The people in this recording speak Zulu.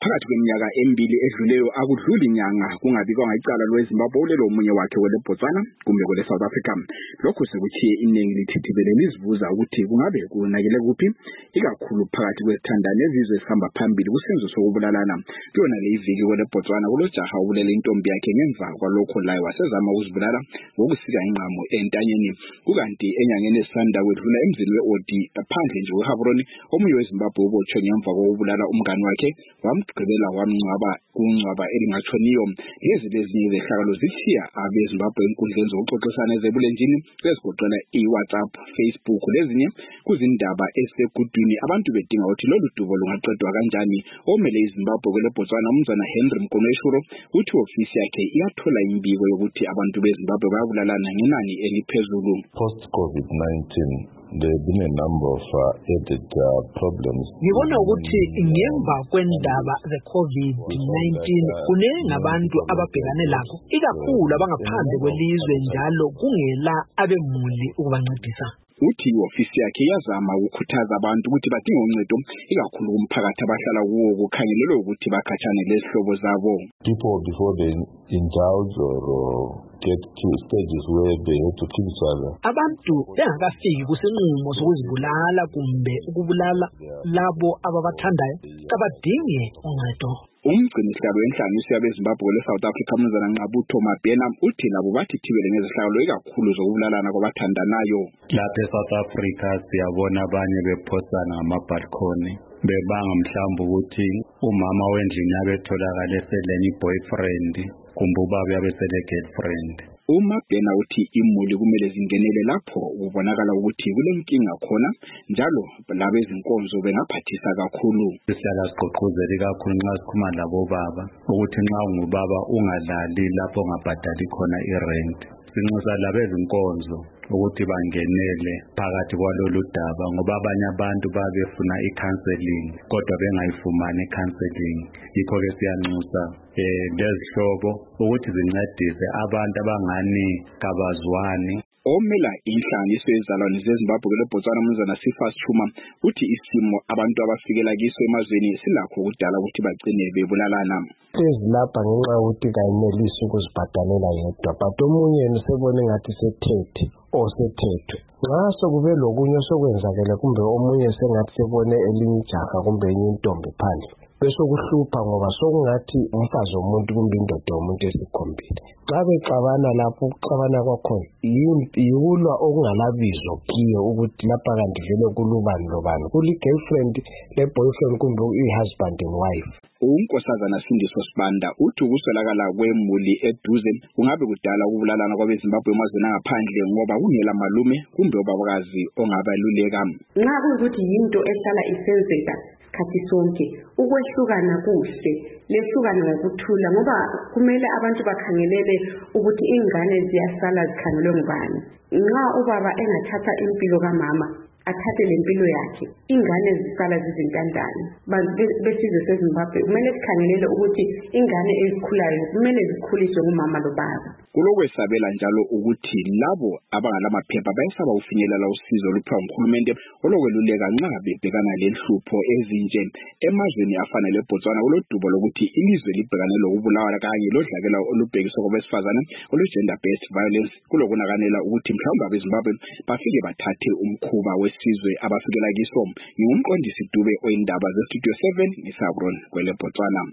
phakathi kweminyaka emibili edluleyo akudluli inyanga kungabikwa ngecala lweZimbabwe ulelo omunye wakhe wele Botswana kumbe kwele South Africa. Lokhu sekuthiye iningi lithithibele lizibuza ukuthi kungabe kunakele kuphi ikakhulu phakathi kwezithandani ezizwe esihamba phambili kusenzo sokubulalana. Kuyona le iviki kwele Botswana kulojaha obulela intombi yakhe ngemva kwalokho laye wasezama ukuzibulala ngokusika ingqamu entanyeni. Kukanti enyangeni esanda kwedlula emzini weOdi phandle nje weHabroni omunye weZimbabwe ubotshwe ngemva kokubulala umngani wakhe wamgqibela wamngcwaba kungcwaba elingachoniyo. Lezi lezinye zehlakalo zithiya abeZimbabwe enkundleni zokuxoxisana ezebulenjini ezigoqela iWhatsApp, Facebook lezinye kuzindaba esegudwini abantu bedinga ukuthi lolu dubo lungaqedwa kanjani. Omele iZimbabwe kwele Botswana umzana Henry Mkoneshuro uthi ofisi yakhe iyathola imbiko yokuthi abantu beZimbabwe bayabulalana ngenani eliphezulu. Post COVID-19 there have been a number of added problems. Ngibona ukuthi ngemva kwendaba ze COVID-19 kuningi abantu ababhekane lakho ikakhulu abangaphandle kwelizwe njalo kungela abemuli ukubancedisa. Uthi ofisi yakhe yazama ukukhuthaza abantu ukuthi badinga uncedo ikakhulu kumphakathi abahlala kuwo kukhangelelwe ukuthi bakhathane lezihlobo zabo. People before they indulge or get to stages where they have to kill each other. Abantu bengakafiki kusenqumo sokuzibulala kumbe ukubulala labo ababathandayo kabadinge uncedo. Umgcinisihlalo wenhlanganiso yabeZimbabwe leSouth Africa umzana Nqabutho Mabhena uthi labo bathithibele ngezihlalo ikakhulu zokubulalana kwabathandanayo. Lapha eSouth Africa siyabona abanye bephosana ngamabalcony bebanga mhlawumbe ukuthi umama wendlini yabetholakala eseleni boyfriend kumbe ubaba yabesele girlfriend. Umabhena uthi imuli kumele zingenele lapho kubonakala ukuthi kulenkinga khona njalo labo ezinkonzo bengaphathisa kakhulu. Sihlala siqoqozela kakhulu nxa sikhuluma labo baba ukuthi nxa ungubaba ungadlali lapho ongabhadali khona irent. Sinxusa labo ezinkonzo ukuthi bangenele phakathi kwalolu daba ngoba abanye abantu babefuna i-counseling kodwa bengayifumani i-counseling. Yikho ke siyanxusa lezihlobo ukuthi zincedise abantu abangani kabazwani. Omela inhlanganiso yezalwane zeZimbabwe kwele Botswana umzana Sifas Chuma uthi isimo abantu abafikela kiso emazweni silakho ukudala ukuthi bagcine bebulalana. Ezilapha ngenxa yokuthi kayenelisi ukuzibhadalela yedwa but omunye usebone ngathi sethethe osethethwe. Nxa sokube lokunye sokwenzakele kumbe omunye sengathi sebone elinye ijaha kumbe enye intombi phandle bese kuhlupha ngoba sokungathi umfazi womuntu kumbe indoda yomuntu esikhombile. Xa bexabana lapho ukuxabana kwakhona yikulwa okungalabizo kiyo ukuthi lapha kanti vele kulubani lobani kuli girlfriend le boyfriend kumbe i-husband and wife. Unkosazana Sindiso Sibanda uthi ukuswelakala kwemuli eduze kungabe kudala ukubulalana kwabeZimbabwe emazweni angaphandle ngoba kungela malume kumbe obabakazi ongabaluleka. Nxa kuyikuthi yinto ehlala isenzeka isikhathi sonke ukwehlukana kuhle lehlukana ngokuthula ngoba kumele abantu bakhangelele ukuthi ingane ziyasala zikhangelwe ngubani. Nxa ubaba engathatha impilo kamama athathe lempilo yakhe ingane zisala zizintandane. Bantu besizwe seZimbabwe kumele sikhangelele ukuthi ingane ezikhulayo kumele zikhuliswe ngumama lobaba. Kulokwesabela njalo ukuthi labo abangalamaphepha bayesaba ufinyelela usizo luphiwa nguhulumende olokweluleka nxa bebhekana lenhlupho ezinje. Emazweni afanele eBotswana kulodubo lokuthi ilizwe libhekane lokubulawa kanye lodlakela olubhekiswa kwabesifazane olu-gender based violence kulokunakanela ukuthi mhlawumbe abeZimbabwe bafike bathathe umkhuba wesizwe abafikela kiso. Ngumqondisi Dube oyindaba zeStudio 7 eSabron kwele Botswana.